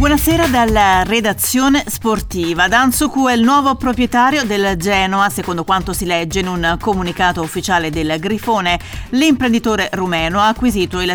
Buonasera dalla redazione sportiva. Dan Sucu è il nuovo proprietario del Genoa, secondo quanto si legge in un comunicato ufficiale del Grifone. L'imprenditore rumeno ha acquisito il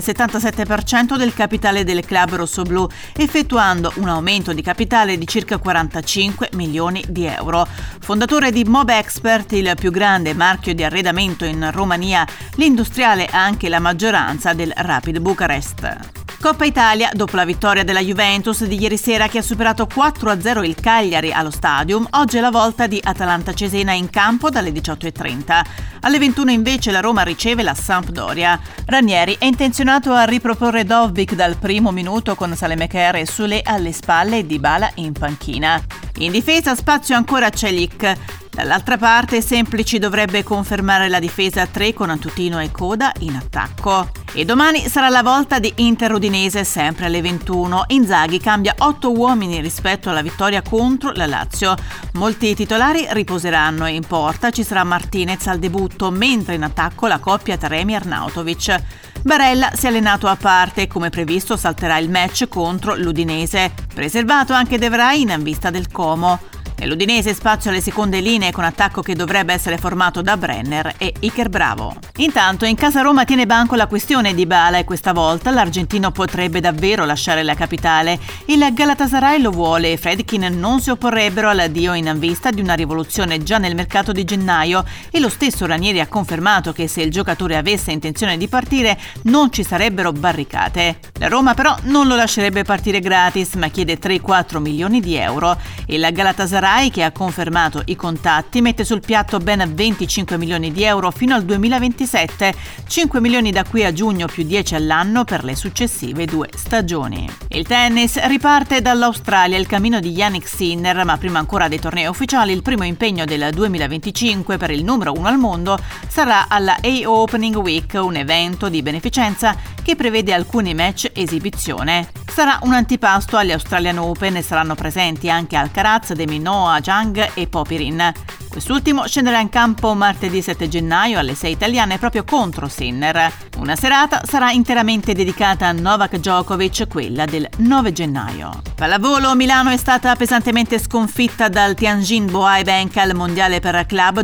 77% del capitale del club rossoblù, effettuando un aumento di capitale di circa 45 milioni di euro. Fondatore di Mobexpert, il più grande marchio di arredamento in Romania, l'industriale ha anche la maggioranza del Rapid Bucarest. Coppa Italia, dopo la vittoria della Juventus di ieri sera che ha superato 4-0 il Cagliari allo Stadium, oggi è la volta di Atalanta-Cesena in campo dalle 18:30. Alle 21 invece la Roma riceve la Sampdoria. Ranieri è intenzionato a riproporre Dovbyk dal primo minuto con Saelemaekers e Soulé alle spalle e Dybala in panchina. In difesa spazio ancora a Celik. Dall'altra parte Semplici dovrebbe confermare la difesa a 3 con Antutino e Coda in attacco. E domani sarà la volta di Inter-Udinese sempre alle 21. Inzaghi cambia 8 uomini rispetto alla vittoria contro la Lazio. Molti titolari riposeranno e in porta ci sarà Martinez al debutto, mentre in attacco la coppia Taremi-Arnautovic. Barella si è allenato a parte e come previsto salterà il match contro l'Udinese. Preservato anche De Vrij in vista del Como. Nell'Udinese spazio alle seconde linee con attacco che dovrebbe essere formato da Brenner e Iker Bravo. Intanto in casa Roma tiene banco la questione Dybala e questa volta l'argentino potrebbe davvero lasciare la capitale. Il Galatasaray lo vuole e Friedkin non si opporrebbero all'addio in vista di una rivoluzione già nel mercato di gennaio e lo stesso Ranieri ha confermato che se il giocatore avesse intenzione di partire non ci sarebbero barricate. La Roma però non lo lascerebbe partire gratis ma chiede 3-4 milioni di euro. Il Galatasaray, che ha confermato i contatti, mette sul piatto ben 25 milioni di euro fino al 2027, 5 milioni da qui a giugno più 10 all'anno per le successive 2 stagioni. Il tennis riparte dall'Australia il cammino di Jannik Sinner, ma prima ancora dei tornei ufficiali il primo impegno del 2025 per il numero 1 al mondo sarà alla A-Opening Week, un evento di beneficenza che prevede alcuni match esibizione. Sarà un antipasto agli Australian Open e saranno presenti anche Alcaraz, De Minaur, Zhang e Popyrin. Quest'ultimo scenderà in campo martedì 7 gennaio alle 6 italiane proprio contro Sinner. Una serata sarà interamente dedicata a Novak Djokovic, quella del 9 gennaio. Pallavolo, Milano è stata pesantemente sconfitta dal Tianjin Bohai Bank al Mondiale per Club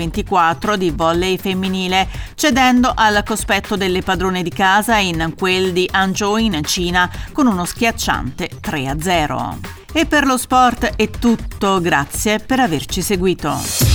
2024 di volley femminile, cedendo al cospetto delle padrone di casa in quel di Hangzhou in Cina con uno schiacciante 3-0. E per lo sport è tutto, grazie per averci seguito.